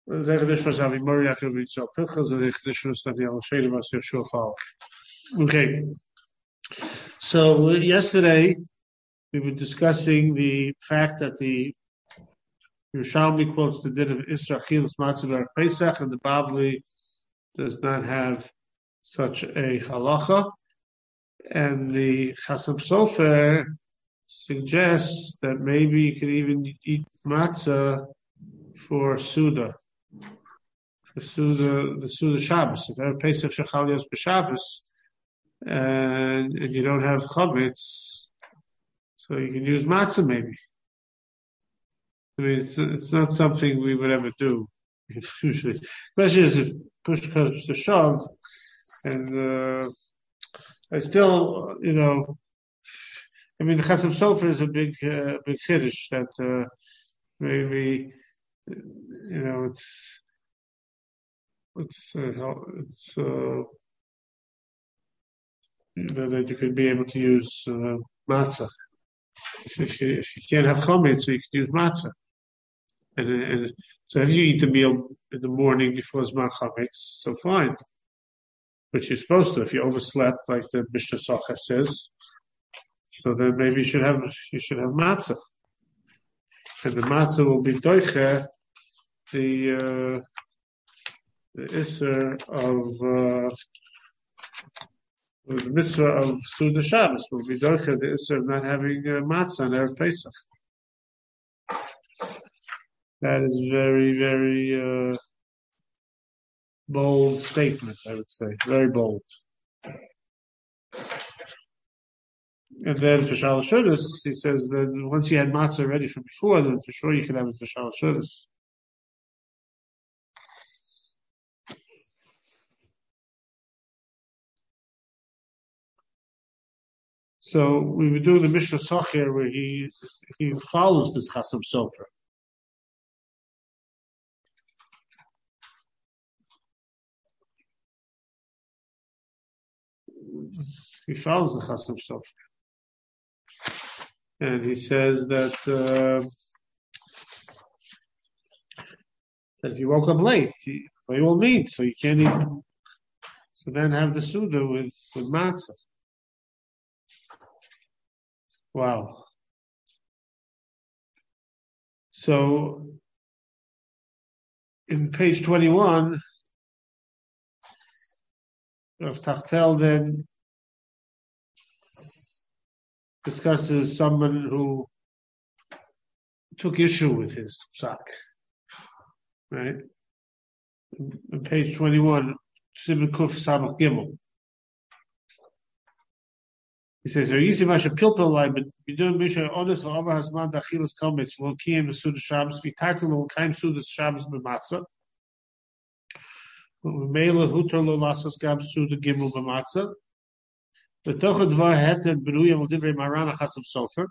Okay, so yesterday we were discussing the fact that the Yerushalmi quotes the din of Isra Chilas Matzah Pesach, and the Bavli does not have such a halacha, and the Chasam Sofer suggests that maybe you could even eat matzah for Suda. For Suda, the Suda Shabbos. If you have Pesach Shechalios b'Shabbos and you don't have chametz, so you can use matzah maybe. I mean, it's not something we would ever do usually. Especially as if push comes to shove, and I still, I mean, the Chasam Sofer is a big chiddush that maybe, that you could be able to use matzah. If you can't have chametz, so you can use matzah. And so if you eat the meal in the morning before Zman chametz, so fine. But you're supposed to. If you overslept, like the Mishnah Socha says, so then maybe you should have matzah, and the matzah will be doiche the Isser of the mitzvah of Suda Shabbos will be doiche the Isser of not having matzah on Erev Pesach. That is very, very bold statement, I would say. Very bold. And then for Shal Shudas, he says that once you had matzah ready from before, then for sure you can have it for Shal Shudas. So we would do the Mishnah Socher where he follows this Chasam Sofer. He follows the Chasam Sofer. And he says that if you woke up late, by all means, so you can't eat. So then have the Suda with matzah. Wow. So in page 21 of Tachtel then discusses someone who took issue with his psak, right? On page 21, Siman Kuf Samach Gimel. He says, "Yisi masha pilpil lai, but bidun misha onis v'avar hasman dachilas kametz v'lkiyim v'suda Shabbos v'tartel v'lkayim suda Shabbos b'matzah v'meila hutar lo lasos gam suda gimel b'matzah v'tocha dvar heter b'ruya v'divrei Maran Chasam Sofer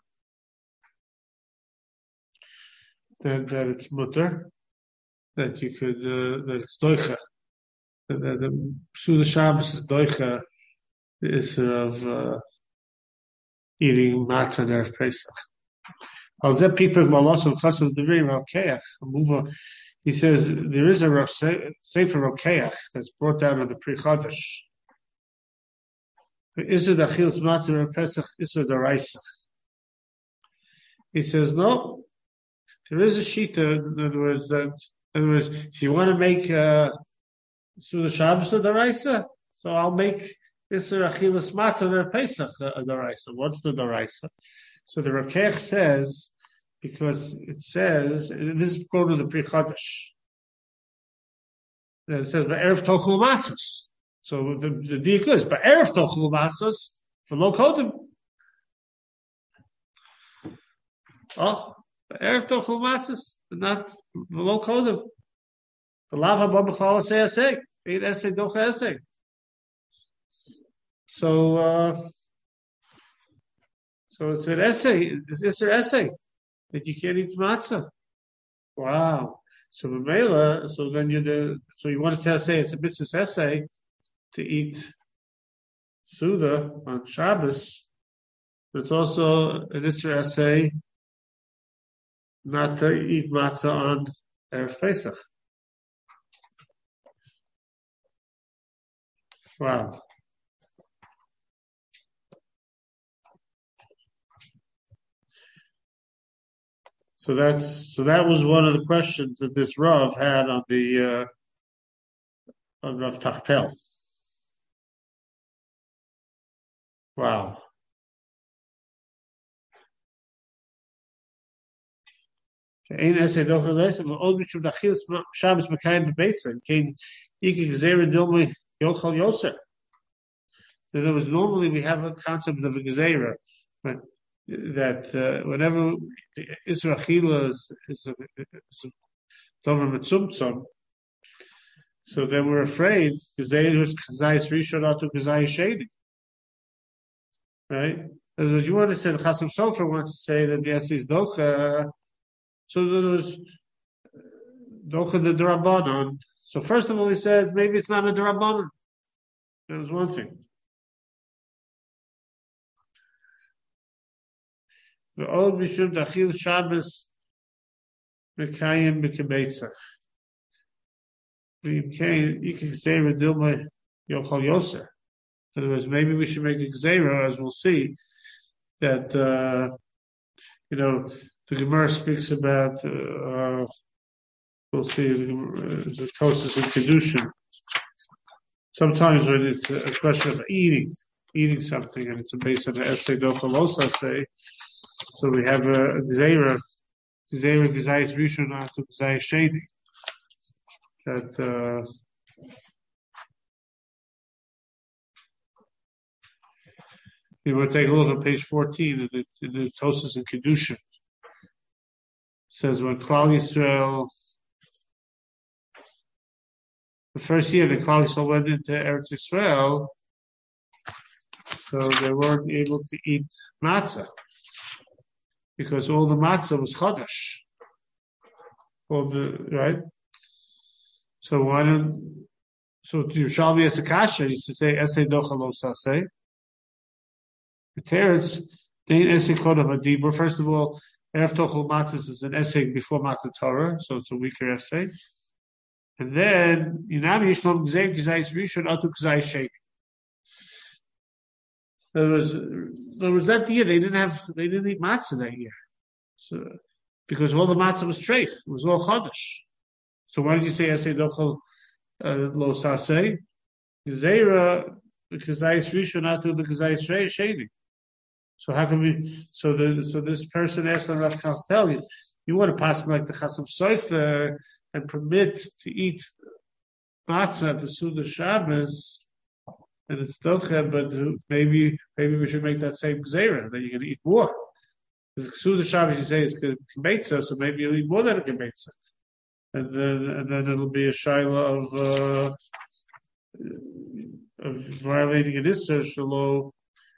that it's mutter, that you could that it's doicha, that the suda Shabbos is doicha the issur of eating matzah and Erev Pesach. He says there is a Sefer Rokeach that's brought down on the Pri Chodesh. Is it Achilas Matzah Erev Pesach? Is it Daraisa? He says no. There is a shita. In other words, if you want to make Suda Shabbos a Daraisa, so I'll make Isser Achilas Matzah Erev Pesach a Daraisa. What's the Daraisa? So the Rokeach says, because it says, this is quoted in the Pri Chodesh. It says, "Erev Tochel Matzos." So the diuk is, "But Erev Tochel Matzos for Lo Kodem." Oh, Erev Tochel Matzos, not for Lo Kodem. The Lava Babachal Essay, Eight Essay Docha Essay. So it's an essay. It's an essay that you can't eat matzah. Wow. So Mamela, so then you want to say it's a mitzvah essay to eat Suda on Shabbos, but it's also an Isra essay not to eat matzah on Erev Pesach. Wow. So that was one of the questions that this Rav had on the on Rav Tachtel. Wow. In essay doch gelesen, maar ook met de Achilles Shabbos mekayim bebeitzen, kein ik zere dilme yochal yoser. In other words, normally we have a concept of a gezerah, but that whenever Isra Achila is a dover mitzumtzum, so then we're afraid gezerah is kazayis rishon atu kazayis sheni, right? As what you want to say, the Chasam Sofer wants to say that the essay is docha. So there was docha the Darabanan. So first of all, he says maybe it's not a Darabanan. That was one thing. The old Mishum Dachil Shabbos Mekayim B'Kebeitzah. You can say Redilma Yochal Yoser. In other words, maybe we should make a Gzeira, as we'll see, that the Gemara speaks about. We'll see the Tosas and Kedushin. Sometimes when it's a question of eating something, and it's based on the essay Dochalosa say, so we have a Gzeira Gzayis Rishon Atu Gzayis Sheni. That we will take a look at page 14 in the Tosas and Kedushin. It says when Klal Yisrael, the first year that Klal Yisrael went into Eretz Yisrael, so they weren't able to eat matzah because all the matzah was chodesh. Right? So why don't? So to Yerushalmi as a kasha used to say Esei Docha Lo Saseh. The Teretz Dein Esei Kodam Adibur. First of all, Erev Tochel Matzah is an essay before Matzah Torah, so it's a weaker essay. And then Yinami Yishlom Gzeir Gzayis Rishon Atu Gzayis Sheni. There was that year they didn't eat matzah that year, so because all the matzah was treif, it was all chodesh. So why did you say Esei Dochel Lo Saseh? Gzeira Gzayis Rishon Atu Gzayis Sheni. So how can we? So this person asked the Rav Tachtel, you want to pass like the Chasam Sofer and permit to eat matzah at the Suda Shabbos, and it's docha, but maybe we should make that same gzeira that you're going to eat more. Because Suda Shabbos you say is kebeitza, so maybe you'll eat more than a kebeitza, and then it'll be a shaila of violating an issur shelo,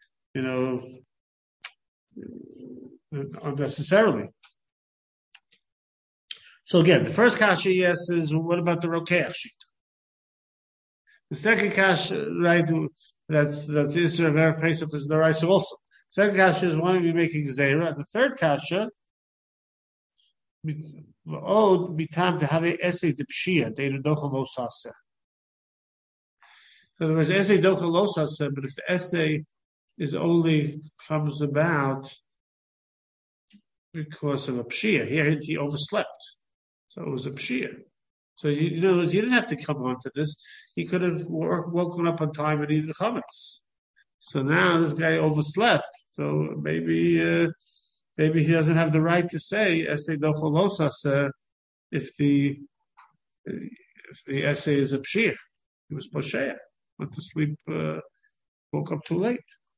unnecessarily. So again, the first kasha yes is what about the rokeach sheet? The second kasha, right? That's the issur of erev Pesach is the rice also. Second kasha is why are we making zera? The third kasha, v'od mitam to have a essay de pshia deinu dochel lo saseh. In other words, essay dochel lo saseh, but if the essay is only comes about because of a pshia, here he overslept. So it was a pshia. So you didn't have to come onto this. He could have woken up on time and eaten the chametz. So now this guy overslept. So maybe he doesn't have the right to say essay dochel lo saseh if the essay is a pshia. He was posheya. Went to sleep. Woke up too late.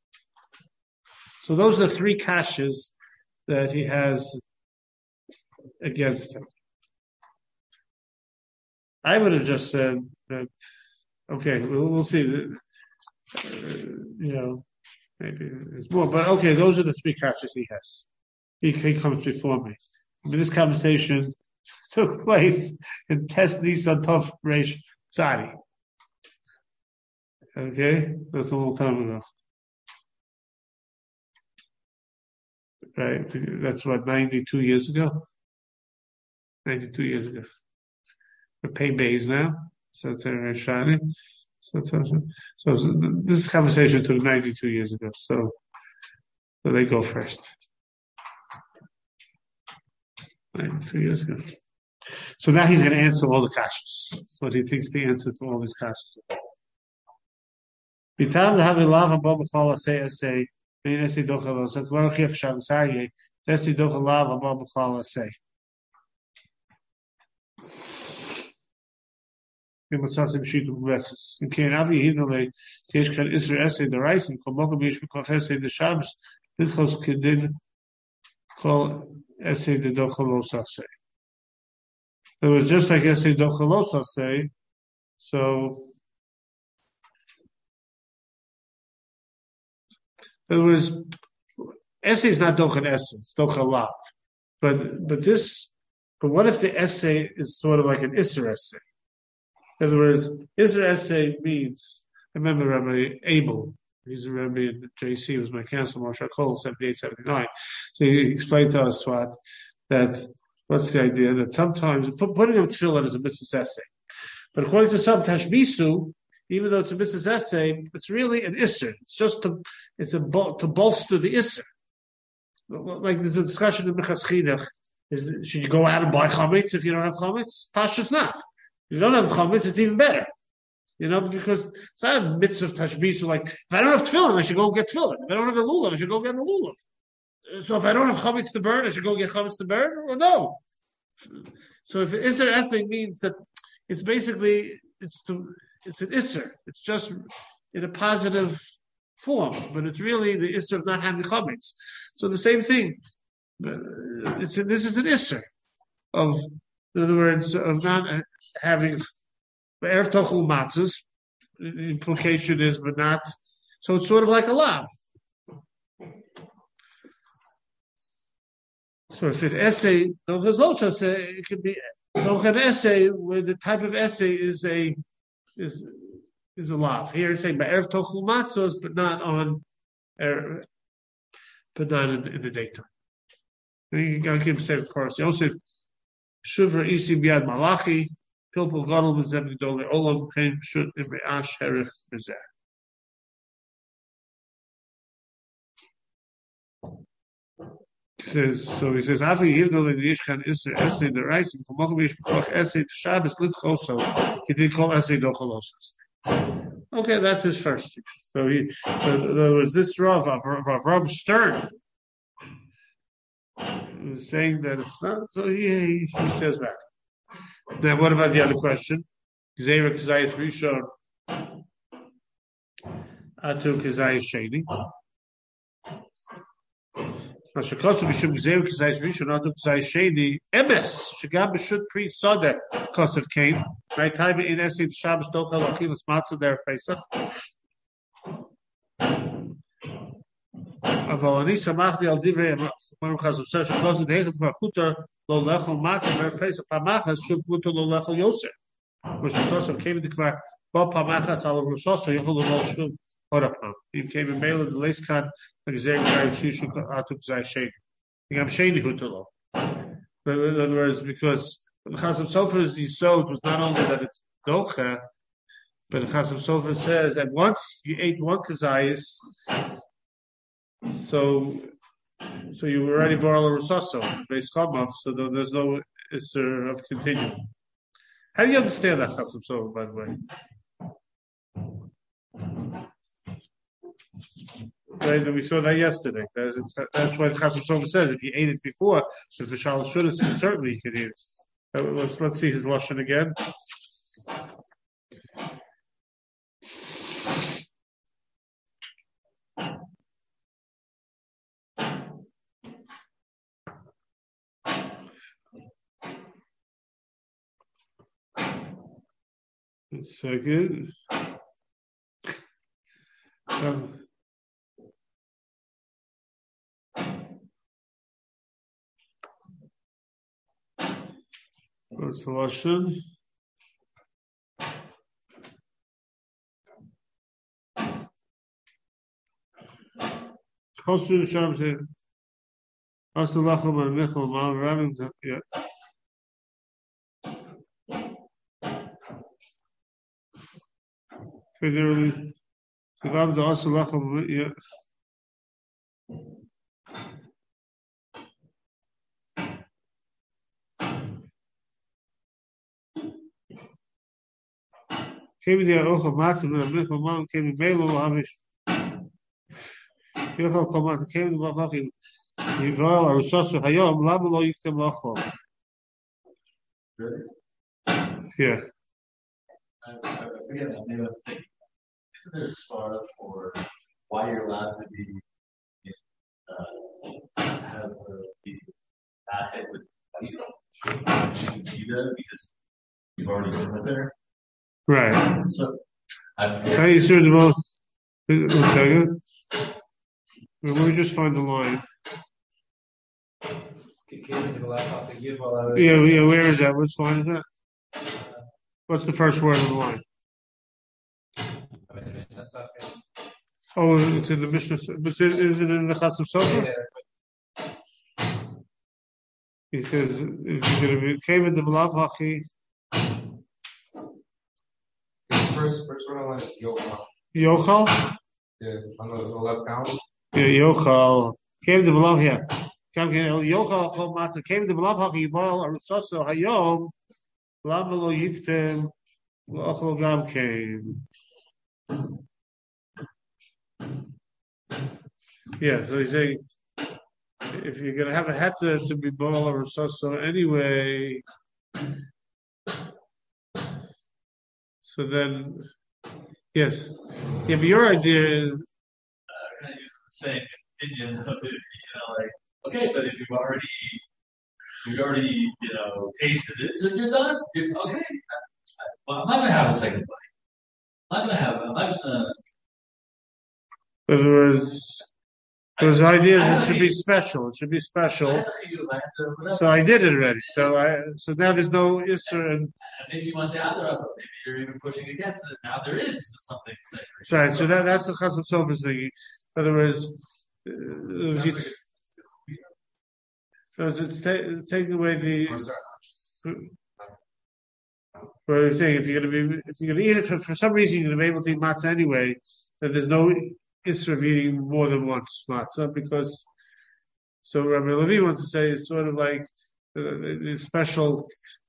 So those are the three kashas that he has against him. I would have just said that, okay, we'll see. Maybe there's more, but okay, those are the three kashas he has. He comes before me. I mean, this conversation took place in Tes Nisan Tov Reish Tzadi. Okay, that's a long time ago. Right, that's what, 92 years ago? 92 years ago. We're paying bays now, so it's Shani. So this conversation took 92 years ago. So they go first. 92 years ago. So now he's going to answer all the questions. What he thinks the answer to all these questions. Bitam the having lava bomb call say mean essay dochalo. So tomorrow Chef Shamsari, essay dochalava bomb call say. In Kain Avi Hinole, Tishkan Isra essay the rice and Komokomish essay the Shams, Litchos Kedin call essay the dochalosa say. It was just like essay dochalosa say, so in other words, essay is not dochan essay, it's dochalav. But what if the essay is sort of like an Isser essay? In other words, Isser essay means, I remember Rabbi Abel, he's a Rabbi in JC, was my counsel, Moshe Kol, 78, 79. So he explained to us what's the idea, that sometimes putting on tefillin is a mitzvah essay. But according to some Tashbisu, even though it's a mitzvah essay, it's really an Isser. It's just to bolster the Isser. Like there's a discussion in Mechas Chinuch, should you go out and buy chametz if you don't have chametz? Pashut's not. If you don't have chametz, it's even better. Because it's not a mitzvah of tashbisu. Like if I don't have tefillin, I should go get tefillin. If I don't have a lulav, I should go get a lulav. So if I don't have chametz to burn, I should go get chametz to burn, or no? So if Isser essay means that it's basically it's an Isser. It's just in a positive form, but it's really the Isser of not having chametz. So the same thing. This is an Isser of, in other words, of not having erev tochel matzahs. The implication is, but not. So it's sort of like a lav. So if an essay, it could be an essay where the type of essay is a lav. Here it's saying by erev tochel matzahs, but not in the daytime. You got to keep a safe course. Yosef Shuvra Isi Biad Malachi Pilpul Gadol B'Zem Gdolei Olam Chaim Shut Ime'ash Herich Bezer. He says Afi Yivdol in Yishkan Isser Essay the Rice and Komokovish B'Choch Essay the Shabbos Litchoso. He did call Essay Docholosas. Okay, that's his first. So in other words, this Rav Avram Stern was saying that it's not. So he says back. Then what about the other question? Gzeira Kazayis Rishon Atu Kazayis Sheni. Mashakasu Bishum Gzeira Kazayis Rishon Atu Kazayis Sheni. Emes Shagam B'Shut Pri Sadeh Kosev came. Right time in Essay Shabbos Dochal Achilas Matzah there Pesach. אבל אני שמחתי על דברי אמרנו חז"ל שכל דהיכת מלכותא לא לאכול מצה בפסח פעם אחת שוב מותר לא לאכול יוסף. ושכוסף כיוון דכבר בא פעם אחת על הרוסוסו יכול לבוא שוב עוד פעם. אם כיוון מילא דלייס כאן לגזר גזר שישו עתו גזר שני. גם שני הותר לו. In other words, because the Chasam Sofer Yisod was not only that it's docha, but the Chasam Sofer says that once you ate one kazayis, so you already borrow a rusaso based chamav, so there's no issur of continuing. How do you understand that, Chasam Sofer, by the way? Right, and we saw that yesterday. That's why Chasam Sofer says if you ate it before, if the shal shudis, certainly you can eat it. Let's see his lashon again. One second. What's the lashon? Chosu Sham said, "Asalachom and Michal Mal Rabin." Yeah. Literally, Gav the Asalachim, yeah. Came the Ocha Matzah, and Michal Mom came in Melo Hamish. Yochal Komat came the Mafaki. Yival, Arusasu Hayom, Lamalo Yikim Lachol. Yeah. I forget that name of the thing. Isn't there a svara for why you're allowed to be have the achet with she's Judah because you've already been with her? Right. So How you sure the most? One second. Let me just find the line. Yeah, where is that? Which line is that? What's the first word of the line? Oh, it's in the Mishnah. But is it in the Chasam Sofer? He says, if you're going to be Kevin the Malav Hachi. First one on is Yochal. Yochal? Yeah, on the left column. Yeah, Yochal. Kevin the Malav here. Yochal Chol Matzah. Kevin the Malav Hachi Yival Arusaso Hayom. Lama lo yiktem L'achol gam kein. Yeah, so he's saying if you're going to have a heter to be ball or so anyway, so then, yes. Yeah, but your idea is. I'm going to use the same opinion of it, like, okay, but if you've already, tasted it, so you're done. Okay. Well, I'm not going to have a second bite. I'm not going to. In other words, there's ideas it should be special. It should be special. So I did it already. So now there's no Isser. And maybe you want to say Adarabah. Maybe you're even pushing against it. Now there is something sacred. Right. So that's a Chasam Sofer thing. In other words, so it's taking away the. But you're saying if you're going to eat it for some reason you're going to be able to eat matzah anyway, then there's no issue of eating more than once matzah because. So Rabbi Levi wants to say it's sort of like the special,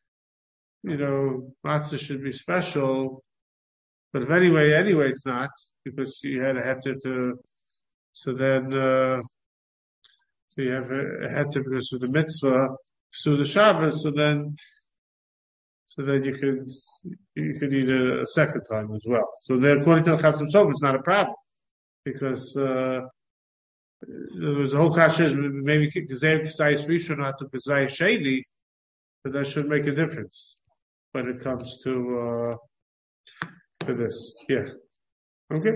matzah should be special, but if anyway it's not because you had a heter to. So then, so you have a heter because of the mitzvah, so the Shabbos, so then you could eat a second time as well. So then, according to the Chasam Sofer, it's not a problem because there was a whole kasha maybe Gezer Kisayis Rishon not to Gezer Sheni, but that should make a difference when it comes to this. Yeah. Okay.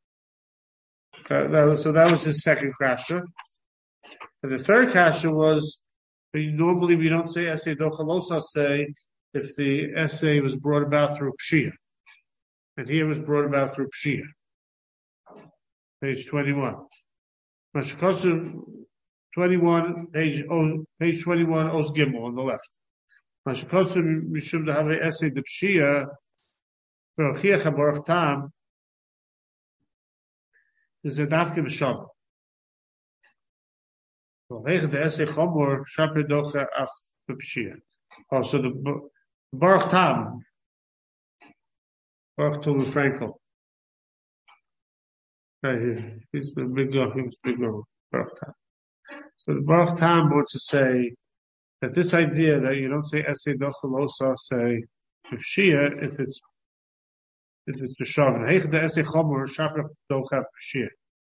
That was his second kasha. And the third kasha was normally we don't say essay dochalosa say if the essay was brought about through pshia, and here it was brought about through pshia. Page 21. Mashikosu 21, page 21, Os Gimel on the left. Mashikosu mishum to have an essay the pshia for Chiach HaBaruch Tam is a dafke b'shav. Well, the essay chomor shaper docha af the pshia. Also the Baruch Tam, Baruch Tulu Frankel. Right here, he's the big guy. He was big guy. Baruch Tam. So the Baruch Tam wants to say that this idea that you don't say essay dochalosa, say pshia if it's b'shav. Heich the essay chomor shaper docha af pshia.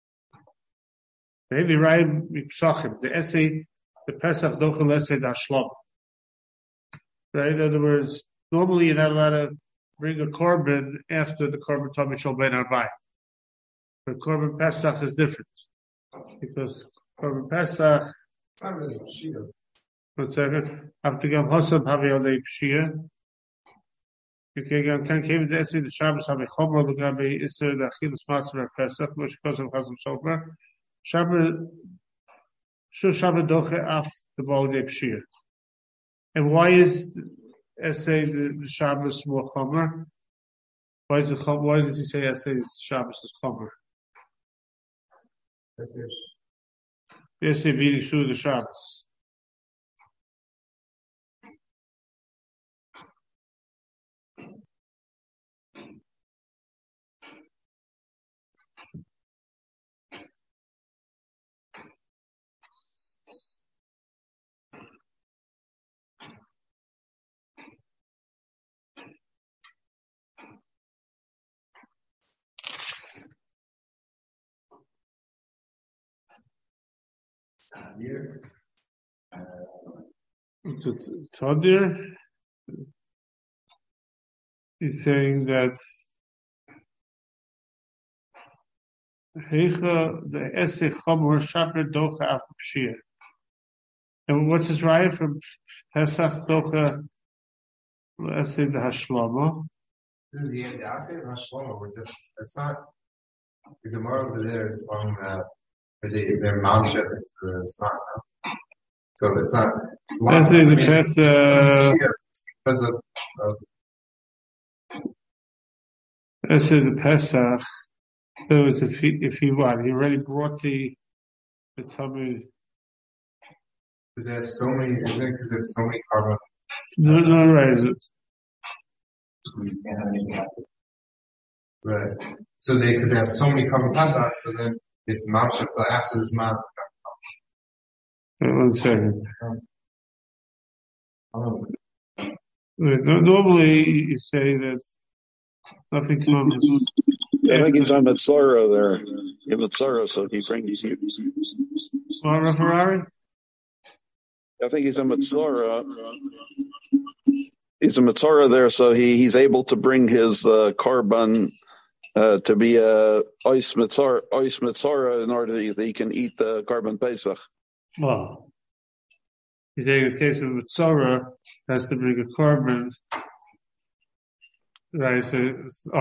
Maybe right mipsachim the essay the Pesach dochal essay dashlam. Right? In other words, normally you're not allowed to bring a korban after the korban Tamid Shel Ben Arbai. But korban Pesach is different because korban Pesach. It's not really pshia. 1 second. After Gam Hosam Havi Alei Pshia. Okay, Gam Kan came to essay the Shabbos Havi Chomer Lugabe Isser the Achilas Matzah Pesach which cause of Chasam Sofer. Shabbos Shabbat Doche Af the Balei Pshia. And why is essay the Shabbos more chomer? Why is it? Why does he say Essay's Shabbos is Chomer? That's it. Essay of eating Shu the Shabbos. Here. Tadir is saying that the essay Chomer Shaper Docha Af Pshia. And what's his raya from Pesach Docha essay the Hashlama? The essay of Hashlomo, it's not, the Gemara over there is on their Mamshet into the Zman. So it's not, it's long. Essay the Because of Essay the Pesach. So it's if he what? He already brought the Talmud. because they have so many, isn't it because there's so many carbon? No, right. Right. So because they have so many carbon Pesach, so then it's Mamshet after this month. Wait, 1 second. Normally, you say that nothing comes. I think he's on Mitzvah there. In Mitzvah, so he brings you. What, Ferrari? I think he's a Mitzvah. He's a Mitzvah there, so he's able to bring his korban to be a ois Mitzvah in order that he can eat the korban Pesach. Well, he's saying in the case of Mitzvah, has to bring a korban. Right, so,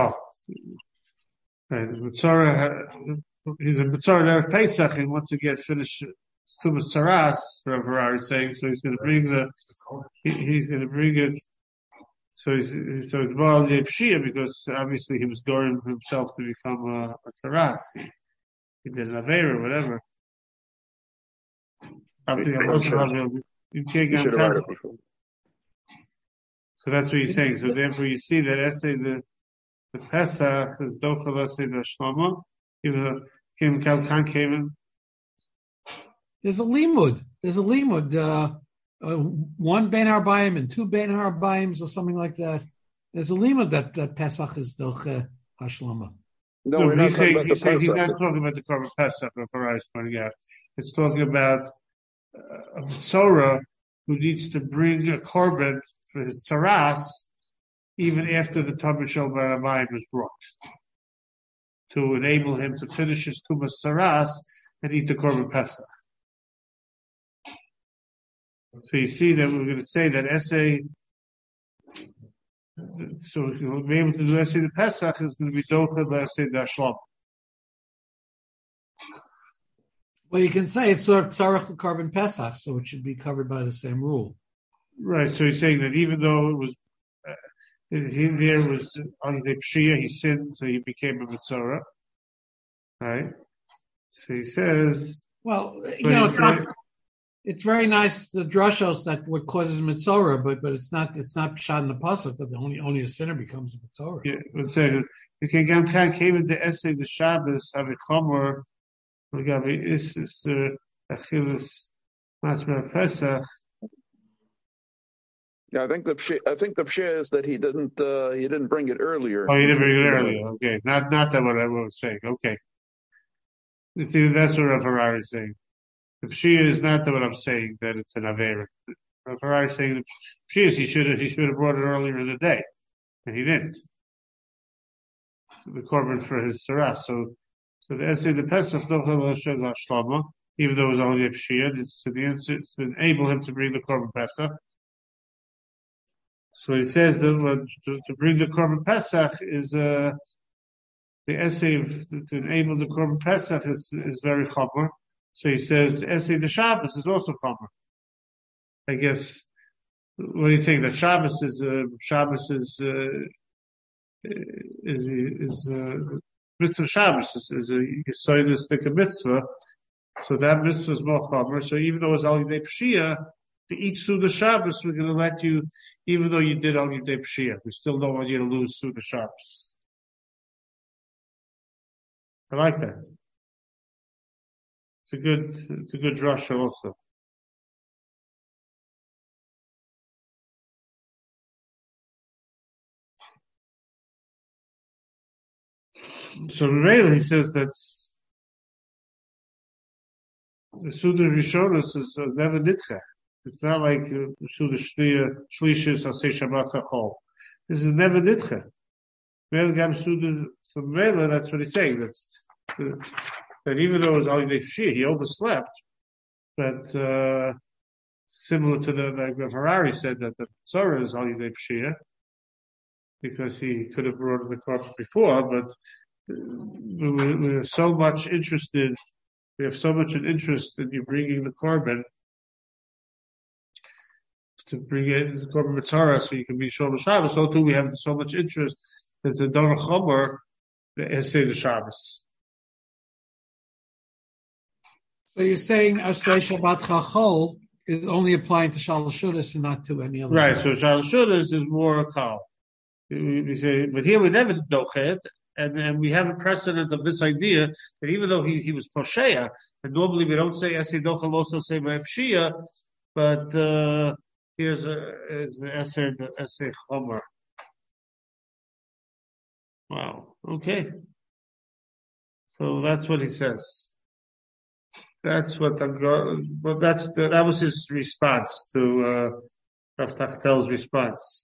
right, Mitzvah, he's a Mitzvah of Pesach, and once again finish Tumas Saras, Ferrari is saying, so he's going to bring he's going to bring it, so it's Baal Pshia, because obviously he was going for himself to become a Taras. He did an Aveira or whatever. You can't get him. So that's what he's saying. So therefore you see that essay the Pesach is Dochel essay the Shlama. Even though Kim Kalkan came in. There's a limud. One Ben Arbaim and 2 Ben Arbaims or something like that. There's a limud that Pesach is Doche Hashlama. No, we're not talking about the Pesach. He's not talking about the Korban Pesach, what Farah is pointing out. It's talking about a Mitzorah who needs to bring a korban for his tzaras even after the Talmud Shel Baramayim was brought, to enable him to finish his Tumas tzaras and eat the korban Pesach. So you see that we're going to say that essay, so he'll be able to do essay the Pesach is going to be Docha the essay the Ashlam. Well, you can say it's sort of Tzarech Korban Pesach, so it should be covered by the same rule. Right, so he's saying that even though it was, there was on the Pshia, he sinned, so he became a Mitzorah. Right? So he says... Well, it's very nice, the drushos that what causes Mitzorah, but it's not Pshat in the Pasuk, that only a sinner becomes a Mitzorah. Yeah, let's say you can came into essay the Shabbos, have a chomer, Isis Achilles Masber Pesach. Yeah, I think the pshia is that he didn't bring it earlier. Oh, he didn't bring it earlier. Okay, not that what I was saying. Okay, you see, that's what Ferrari is saying. The pshia is not that what I'm saying, that it's an avera. Ferrari is saying the pshia is he should have brought it earlier in the day, and he didn't. The korban for his saras. So the essay the Pesach Shlama, even though it was only a pshia, it's to enable him to bring the korban Pesach. So he says that to bring the korban Pesach is the essay to enable the korban Pesach is very chomer. So he says essay the Shabbos is also chomer. I guess what do you think that Shabbos is mitzvah Shabbos is a yisoidistic mitzvah. So that mitzvah is more chomer. So even though it's al yidei pshia, to eat Suda Shabbos, we're going to let you, even though you did al yidei pshia, we still don't want you to lose Suda Shabbos. I like that. It's a good drasha also. So really, he says that the Suda Rishonos is never nitcha. It's not like Suda Shlishis or say Shabbat Chachol. This is never nitcha. So Mela, that's what he's saying. That even though it was Al Yidei Pshia, he overslept. But similar to the Harari said that the Tzara is Al Yidei Pshia, because he could have brought the corpse before, but we're so much interested. We have so much an interest in you bringing the korban to bring it the korban mitzvah so you can be Shalom Shabbos. So too, we have so much interest that the Dor Chomer the Essay the Shabbos. So you're saying Asay Shabbat Chachol is only applying to Shalosh Shudas and not to any other. Right. So Shalosh Shudas is more kal. We say, but here we never dochet. And we have a precedent of this idea that even though he was posheya, and normally we don't say essay dochel, also say pshia, but here's the essay chomer. Wow. Okay. So that's what he says. That's what that was his response to Rav Tachtel's response.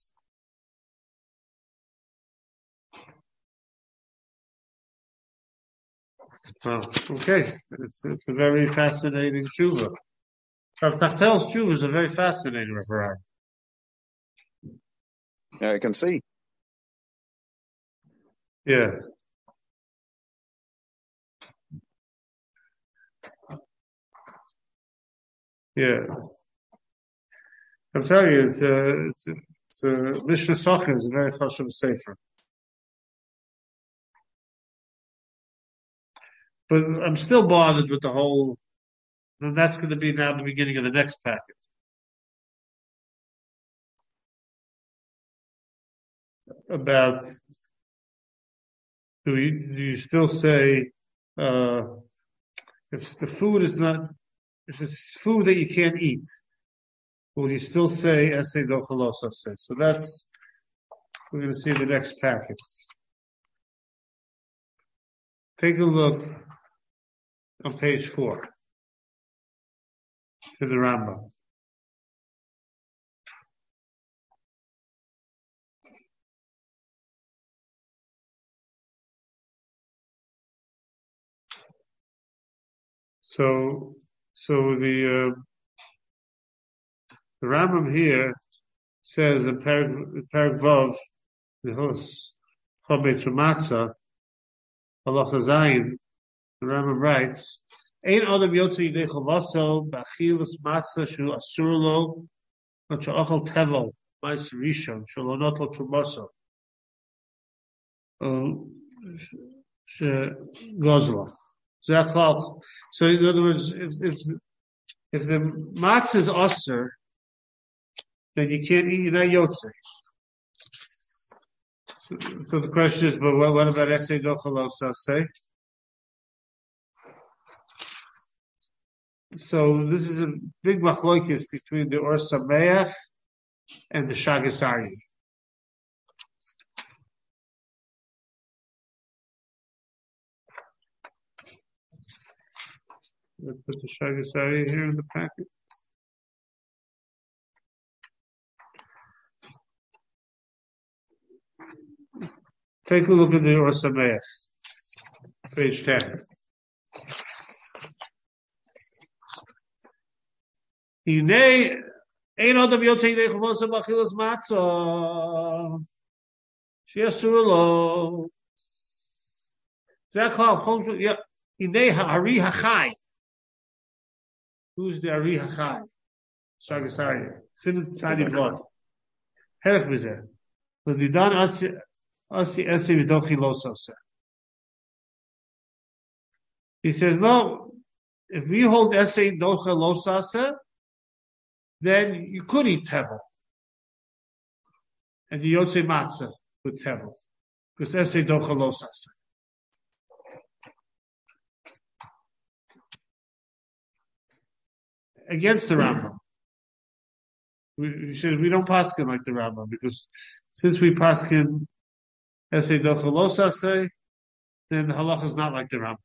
Well, okay, it's a very fascinating tshuva. Rav Tachtel's tshuva is a very fascinating referendum. Yeah, I can see. Yeah. Yeah. I'm telling you, it's a Mishnah Socha is a very chashuv sefer. But I'm still bothered with the whole. Then that's going to be now the beginning of the next packet. About do you still say if the food is not, if it's food that you can't eat, will you still say essay dochalos say? So that's we're going to see the next packet. Take a look on page 4 to the Rambam. So the Rambam here says in Perek Vav, the host Chometz U'Matzah, Halacha Zayin, the Rambam writes, Ein Adam Yotze Yidei Chavaso B'Achilas Matzah Shu Asur Lo Not She'achal Tevel Ma'is Rishon Shelo Notel Trumaso Gozla. So in other words, if the matzah is osir, then you can't eat. You're not yotze. So the question is, but what about essay dochalos say? So this is a big machlokes between the Or Sameach and the Shagas Aryeh. Let's put the Shagas Aryeh here in the packet. Take a look at the Or Sameach, page 10. Hinei ein adam yotzei yidei chavoso b'achilas matzah she'asur lo. Zeklal chomshu yeah. Hinei ha'ari hachai. Who's the Ari hachai? Shagas Aryeh. Sin tzadi vod. Herech b'zeh. L'didan He says, no, if we hold Esei Docha Losase, then you could eat Tevel. And the Yotze Matzah with Tevel. Because Esei Docha Losase. Against the Rambam. We don't paskin like the Rambam, because since we paskin Esei Docha Losase, then the halacha is not like the Rambam.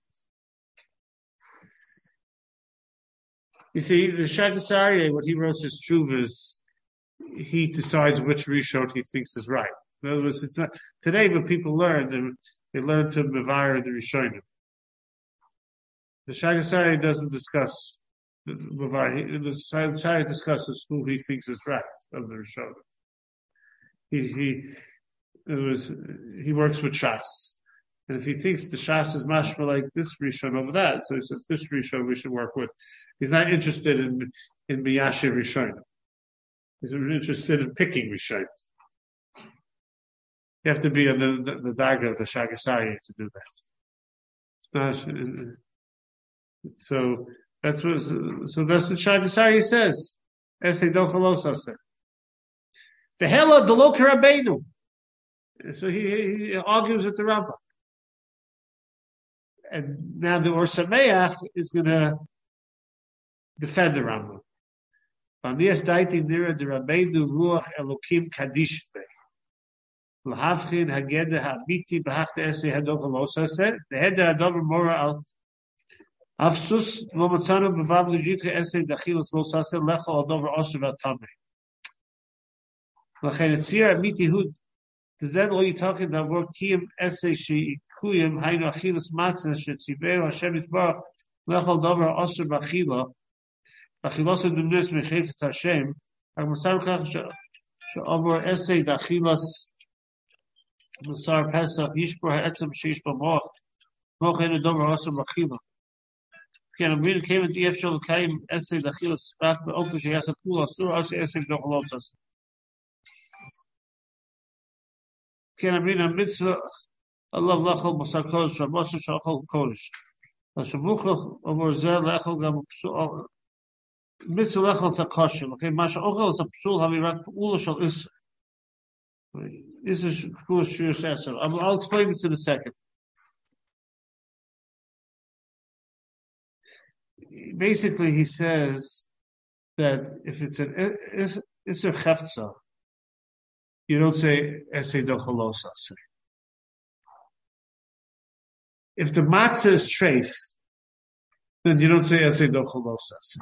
You see, the Shagas Aryeh, what he wrote his Chuvas, he decides which Rishon he thinks is right. In other words, it's not today. When people learn, they learn to mevayer the Rishonim. The Shagas Aryeh doesn't discuss the mevayer. The Shagas Aryeh discusses who he thinks is right of the Rishonim. He works with Shas. And if he thinks the Shas is mashma like this Rishon over that, so he says this Rishon we should work with. He's not interested in Miyashiv Rishon. He's interested in picking Rishon. You have to be on the dagger of the Shagas Aryeh to do that. It's not. So that's what Shagas Aryeh says. Esei Docha Losase. The hella the Lo Rabbeinu. So he argues with the Rambam. And now the Or Sameach is going to defend the Rambam. V'anias daiti nira de Rabbeinu ruach Elokim kadish be. L'havchin hageder ha'amiti b'hachta esei hadover losase. The heder hadover mora al afsus lo matzanu b'vav l'jitche esei dachilas losase lecho al dover osur v'atameh. L'chein etzir amiti hud. Tezed lo yitachin davor kiyim esei she'ikuyim hainu achilas matzah she'tziveru Hashem yitbarach lechol dover osur b'achila achilas adumnus mechefetz Hashem ha'mutzar kach she'over esei dachilas musar pesach yishbor ha'etzem she'ish b'moch moch hainu dover osur b'achila Ken amrin came at the efshel l'kayim esei dachilas rak be'ofer she'yasa kula asur esei b'dochlos Can I bring a mitzvah? Allah lachol masar kodesh, rabosah shachol kodesh. Hashabuchach over zer lechol gam psul. Mitzvah lechol tzakosher. Okay, masha ochel is a psul havirat ula shal isser. This is psul shir esser. I'll explain this in a second. Basically, he says that if it's an isser cheftza, you don't say esei docha losase. If the matzah is treif, then you don't say esei docha losase.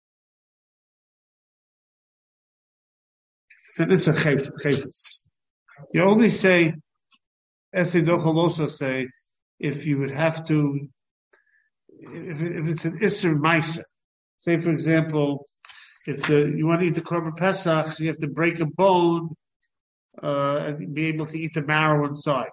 It's a chayfetz. You only say esei docha losase if you would have to, if it's an isser maisa. Say, for example, if you want to eat the korban pesach, you have to break a bone. And be able to eat the marrow inside.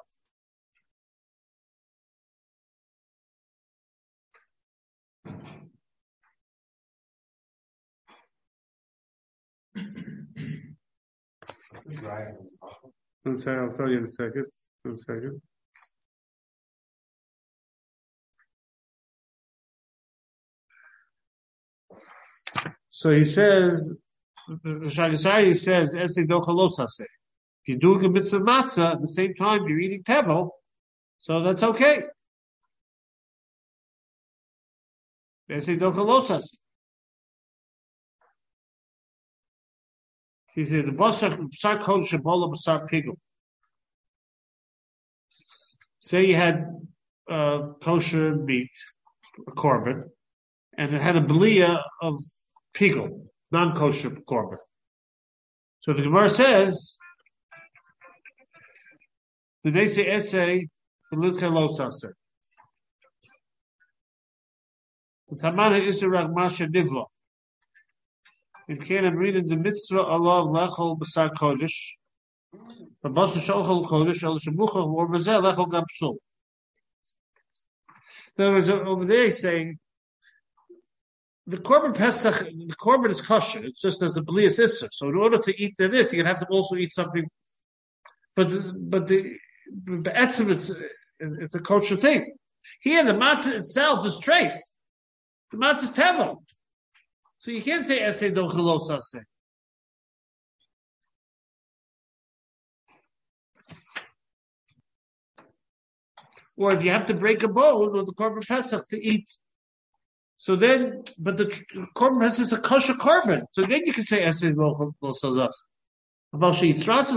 I'll tell you in a second. So he says, Shagas Aryeh says, esei docha losase. If you're doing a mitzvah matzah at the same time you're eating tevel, so that's okay. Esei docha losase. He said the basar kodesh shabola basar pigul. Say you had kosher meat, a korban, and it had a belia of pigul, non-kosher korban. So the Gemara says, the Nese Esei L'Litche Losase. The Tamana Isra Masha Nivla. In Ken I'm reading the mitzvah Allah Lechol B'Sar Kodesh. The Basu Shochol Kodesh El Shemucha or Vazel Lechol Gapsul. In other words, over there he's saying the korban pesach, the korban is kosher. It's just as a b'lias isser. So in order to eat this, you're gonna have to also eat something. But the it's a kosher thing. Here, the matzah itself is treif. The matzah is tevel. So you can't say esay dochelos asay. Or if you have to break a bone or the korban pesach to eat. So then, but the korban pesach is a kosher korban. So then you can say esay dochelos asay. He says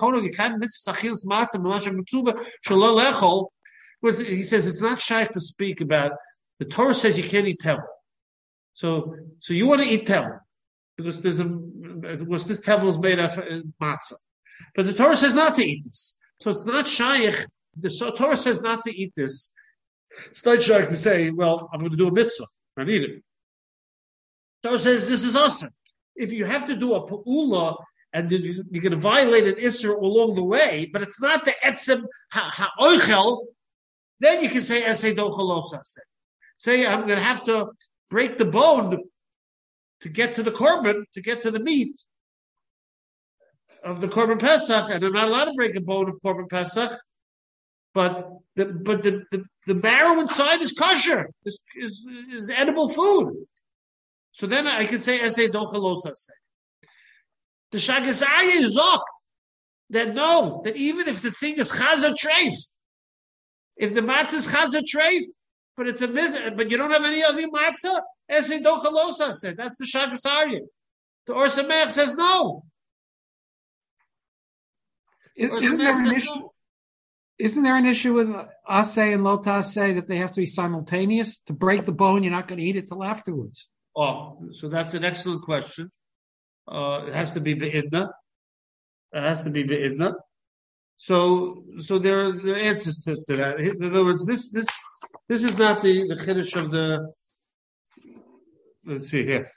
it's not shaykh to speak about. The Torah says you can't eat tevel. So you want to eat tevel because this tevel is made of matzah. But the Torah says not to eat this. So it's not shaykh. The Torah says not to eat this. It's not shaykh to say, well, I'm going to do a mitzvah. I need it. The Torah says this is awesome. If you have to do a pa'ula and you're going to violate an Isser along the way, but it's not the etzem ha'oichel, then you can say esay dochelos asay. Say I'm going to have to break the bone to get to the korban, to get to the meat of the korban pesach, and I'm not allowed to break a bone of korban pesach, but the marrow inside is kosher, is edible food. So then I can say esay dochelos asay. The Shagas Aryeh is that even if the thing is chazer treif, if the matzah is chazer treif, but it's but you don't have any other matzah, esay dochelos asay. That's the Shagas Aryeh. The Or Sameach says no. Isn't there an issue with asay and lo tasay that they have to be simultaneous? To break the bone, you're not going to eat it till afterwards. Oh, so that's an excellent question. It has to be be'idna. So there are answers to that. In other words, this is not the chiddush of the. Let's see here.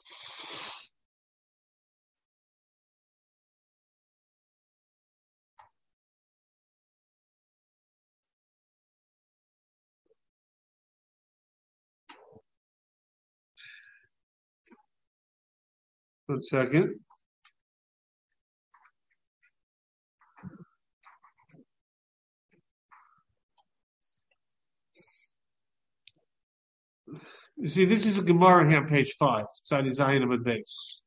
One second. You see, this is a Gemara here on page 5. It's on Zion of a base.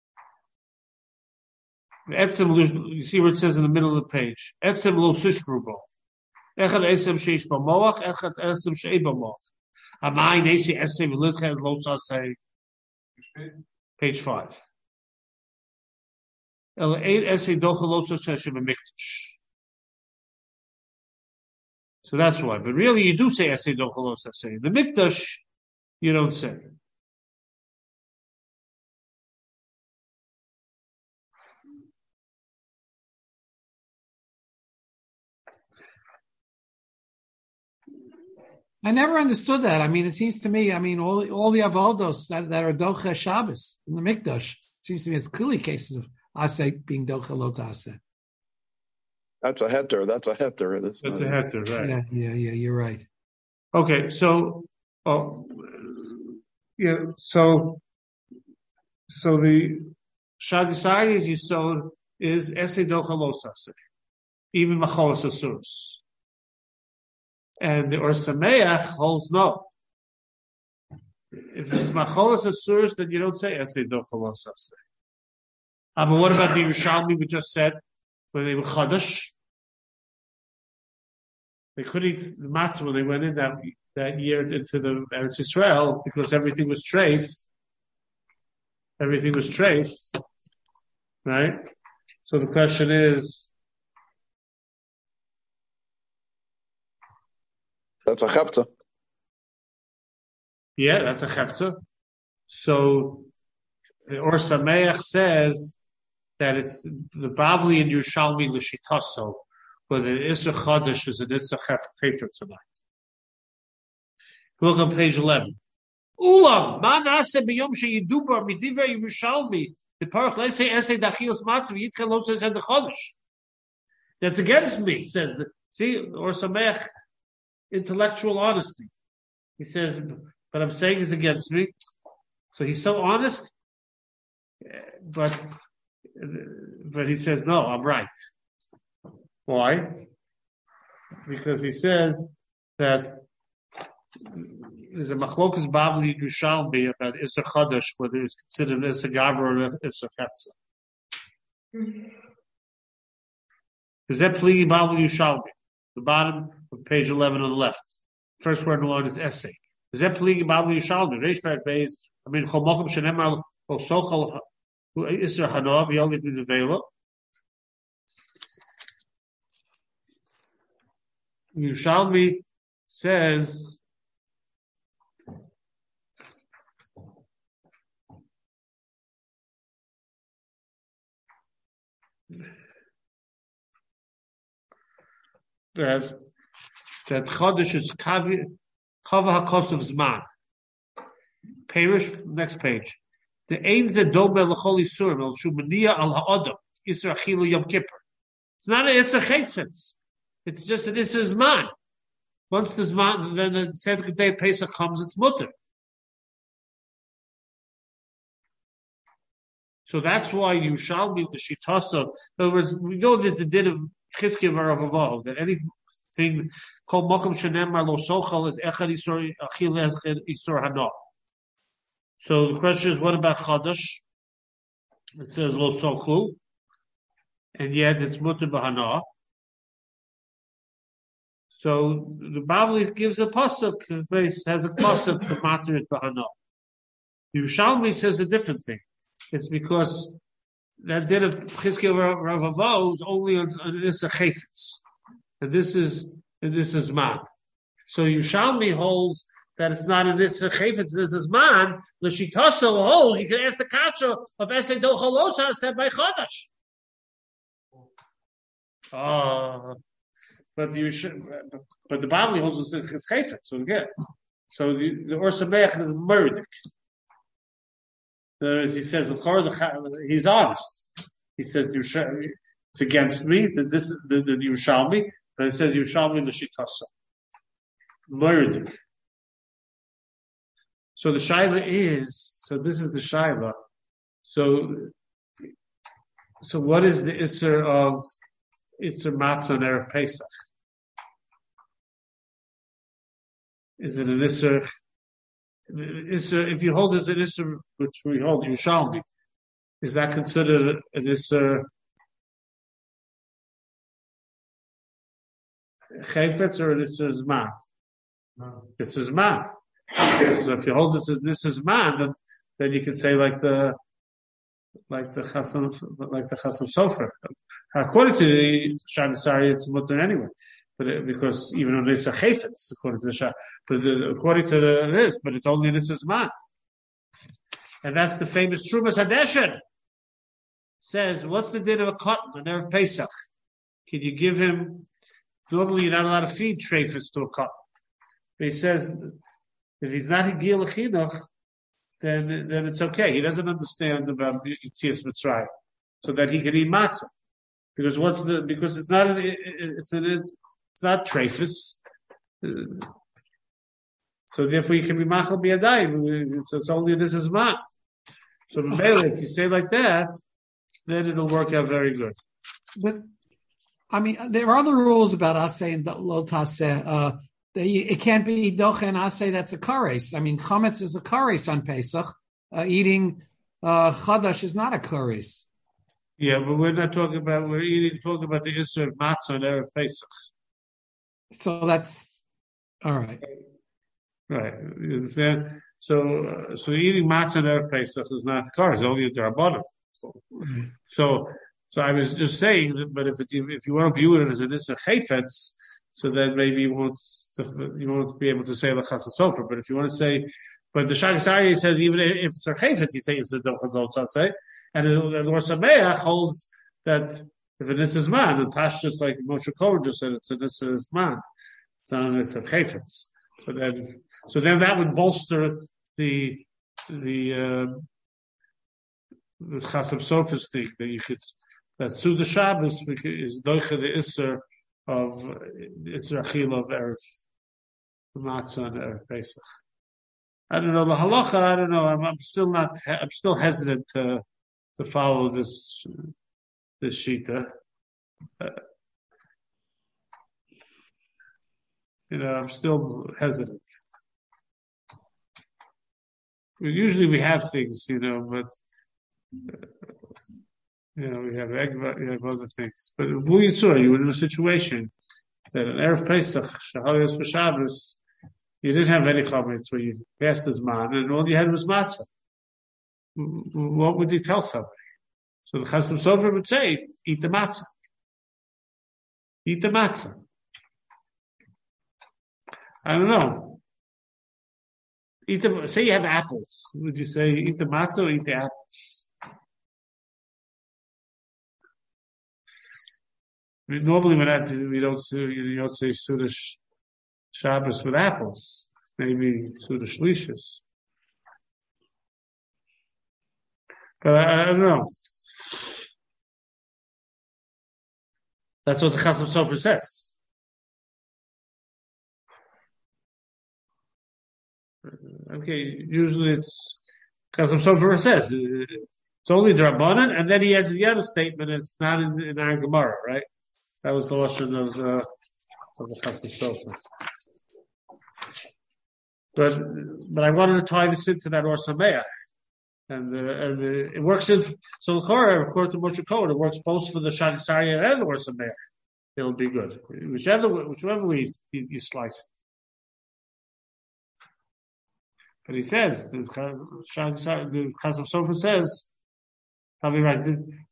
You see where it says in the middle of the page. Etzem lo sishbrubo. Echad esem sheish b'moach. Echad esem shei b'moach. Hamay nesi esem v'litched lo sasei. Page 5. El eid esem dochel lo sasei shememikdash. So that's why. But really, you do say esem dochel lo sasei. The mikdash, you don't say. I never understood that. I mean, it seems to me, all the avodos that are docha Shabbos in the mikdash, it seems to me it's clearly cases of asay being docha lo taseh. That's a heter. That's a heter, right? Yeah. You're right. Okay, so so the Shagisari as you saw is esay docha lo taseh, even macholas asuros. And the Or Sameach holds no. If it's macholas asuros, then you don't say esay docha lo taseh. But what about the Yerushalmi we just said, where they were chadash? They couldn't eat the matzah when they went in that year into the Eretz Yisrael because everything was treif. Everything was treif, right? So the question is, that's a chefta. Yeah, that's a chefta. So the Or Sameach says that it's the Bavli and Yerushalmi l'shitaso, where the Isra Chadash is an Isra Chefer tonight. Look on page 11. Ulam, ma nase b'yom sheyidubar midiver Yerushalmi, the Parach Leisei Esei Dachios Matzav Yitchel Lo says in the Chodesh. That's against me, says the, see, Or Sameach, intellectual honesty. He says, but I'm saying it's against me. So he's so honest, but he says, no, I'm right. Why? because he says that there's a machlokas Bavli Yerushalmi about Isser Chadash, whether it's considered Isser Gavra or Isser Chefza. Is that Pligi Bavli Yerushalmi? The bottom of page 11 on the left. First word in the line is essay. Is that Pligi Bavli Yerushalmi? Reish Parak Beis. I mean, Chol Mokum Shenemar Chol Sochal Isser Hanav Yoliv Nivela. Yerushalmi says that Chodesh is Kava HaKos of Zman. Perish, next page. The Ein Zedome L'chol Yisurim El Shumaniya Al Ha'odom Yisra Achilu Yom Kippur. It's not it's a chayfetz. It's just an Isser Zman. Once the Zman, then the second day of Pesach comes, it's mutter. So that's why you shall be the shitasa. In other words, we know that the din of Chizkiya V'Ravav, that anything called Mokum Shenemar Lo Sochal and Echad Yisur Achil Echad Yisur Hana. So the question is, what about Chadash? It says Lo Sochlu, and yet it's mutter b'Hana. So the Bavli gives a pasuk, has a pasuk to matter it b'Hana. The Yerushalmi says a different thing. It's because that din of Chizkiya V'Ravav is only on Isser Chayfetz, and this is man. So Yerushalmi holds that it's not an Isser Chayfetz. This is man. L'shitaso holds. You can ask the kasha of Esei Dochalosa said by Chodesh. But the Bavli holds it's Chayfetz. So again, so the Or Sameach is murdered. As he says, he's honest. He says it's against me. That this the Yerushalmi, but it says Yerushalmi l'shitasa. Murdered. So the shaila is. So this is the shaila. So what is the Isser of Isser Matzah on Erev Pesach? Is it an Isser? If you hold it as an Isser, which we hold Yerushalmi, is that considered an Isser Chayfetz or an Isser Zman? No. It's Zman. So if you hold it as this is man, then you can say like the Chasam Sofer. According to the Shagasari, it's mutter anyway, but because even on it's a chayfetz, according to the Shah, but according to this, but it's only this is man, and that's the famous Trumas Hadeshen. Says, what's the din of a cotton on Erev Pesach? Can you give him? Normally, you're not allowed to feed treifas to a cotton. But he says, if he's not Higil Chinuch, then it's okay. He doesn't understand about Yitzias Mitzrayim, so that he can eat matzah. Because it's not treifas. So therefore, you can be machal biyadayim. So it's only this is man. So if you say like that, then it'll work out very good. But I mean, there are other rules about asay and lo taseh. It can't be doche and asay. That's a kares. I mean, chametz is a kares on Pesach. Eating chadash is not a kares. Yeah, but we're not talking about. We're talking about the issue of matzah on Erev Pesach. So that's all right. Right. You understand? So eating matzah on Erev Pesach is not kares. Only a darabbanan. So I was just saying that, but if you want to view it as an Isser Chayfetz, so then maybe you won't be able to say Lachas Sofer. But if you want to say, but the Shagasari says even if it's a Chayfetz, you say it's a Dochadot say, and the Or Sameach holds that if it is man, and Pash just like Moshe Kohen just said, it's an Isser man. It's not an Isser Chayfetz. So then that would bolster the Chasam Sofer's thing that Suda Shabbos is doiche the Isser of Isser Achil of Erev Matzah and Erev Pesach. I don't know the halacha. I don't know. I'm still hesitant to follow this shita. I'm still hesitant. Usually we have things, but we have egg, we have other things. But if you were in a situation that an Erev Pesach, Shahayos B'Shabbos, you didn't have any chametz where you passed his man, and all you had was matzah. What would you tell somebody? So the Chasam Sofer would say, eat the matzah. Eat the matzah. I don't know. Say you have apples. Would you say eat the matzah or eat the apples? Normally, we don't say Sudash Shabbos with apples. Maybe Sudash Shlishis. But I don't know. That's what the Chasam Sofer says. Okay, usually it's Chasam Sofer says it's only the Rabbanan, and then he adds the other statement. It's not in our Gemara, right? That was the lesson of the Chasam Sofer. But I wanted to tie this into that Or Sameach. And it works in, so according to Moshe Cohen, it works both for the Shagasarya and the Or Sameach. It'll be good. Whichever way you slice it. But he says, the Chasam Sofer says, I'll be right.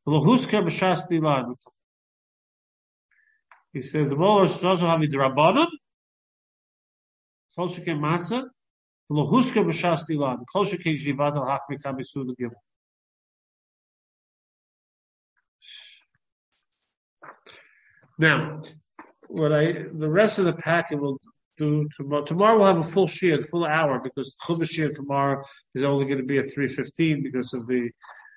He says, the Molar also have the Rabbanon, Kolshike Matzah, Lohuska b'shas dilan. Kolshike jivat al hachmi kamisu l'gimel. Now, the rest of the packet will do tomorrow. Tomorrow we'll have a full shiur, full hour, because Chumash shiur tomorrow is only going to be at 3:15 because of the.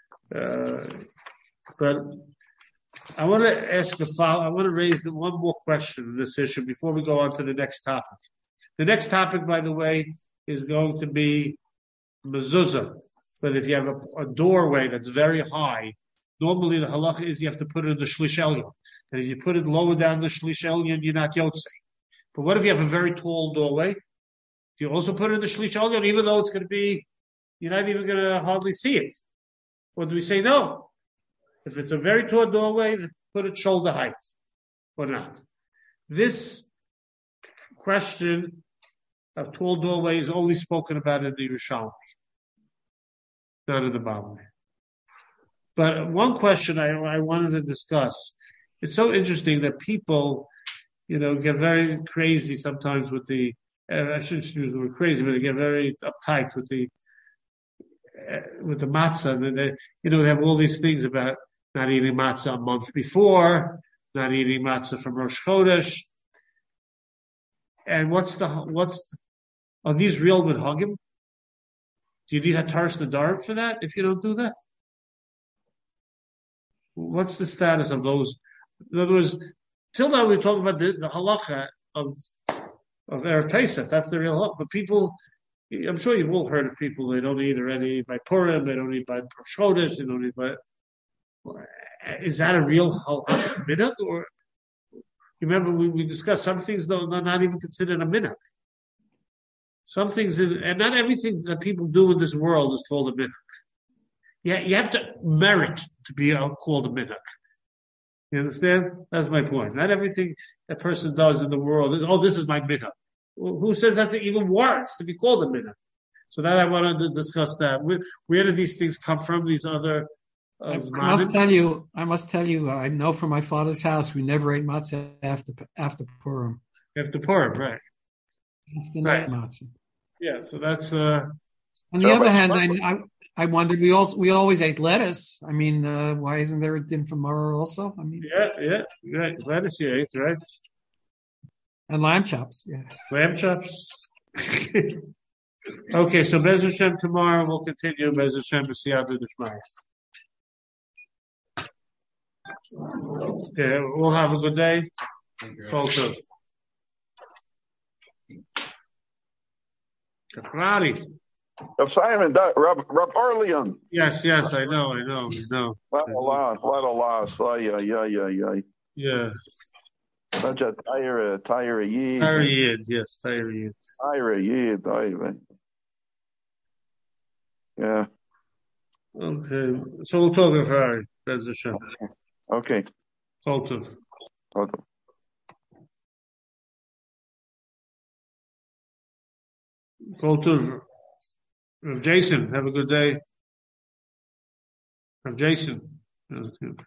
But I want to ask I want to raise one more question in this issue before we go on to the next topic. The next topic, by the way, is going to be mezuzah. But if you have a doorway that's very high, normally the halacha is you have to put it in the shlish elyon. And if you put it lower down the shlish elyon, you're not yotzei. But what if you have a very tall doorway? Do you also put it in the shlish elyon, even though it's going to be, you're not even going to hardly see it? Or do we say no? If it's a very tall doorway, put it shoulder height or not. This question of tall doorway is only spoken about in the Yerushalmi, not in the Bavli. But one question I wanted to discuss. It's so interesting that people, get very crazy sometimes with the. I shouldn't use the word crazy, but they get very uptight with the matzah, and they have all these things about not eating matzah a month before, not eating matzah from Rosh Chodesh. And are these real minhagim? Do you need Hataras Nadarim for that if you don't do that? What's the status of those? In other words, till now we were talking about the halacha of Erev Pesach. That's the real halacha. But people, I'm sure you've all heard of people, they don't eat already by Purim, they don't eat by Rosh Chodesh, they don't eat by. Is that a real halacha minhag? Or you remember we discussed some things though not even considered a minhag. Some things, and not everything that people do in this world is called a minhag. Yeah, you have to merit to be called a minhag. You understand? That's my point. Not everything a person does in the world is, this is my minhag. Well, who says that even warrants to be called a minhag? So that I wanted to discuss that. Where do these things come from? These other. I must tell you. I know from my father's house we never ate matzah after Purim. After Purim, right? Right. Matzah. Yeah. So that's. On the other hand, I wondered. We always ate lettuce. I mean, why isn't there a din for Mara also? I mean. Yeah. Right. Lettuce you ate, right? And lamb chops. Yeah. Lamb chops. Okay, so Bez Hashem tomorrow we'll continue Bez Hashem b'siyata d'shmaya. Okay, we'll have a good day. Folks. Karate. Of Simon, Rav Arlian. Yes, I know. La. Yeah. Tyre Yid. Yes, Tyre Yid. Tyre Yid. Yeah. Okay, so we'll talk of Harry. That's the show. Okay. Koltov. Koltov. Jason, have a good day. Jason.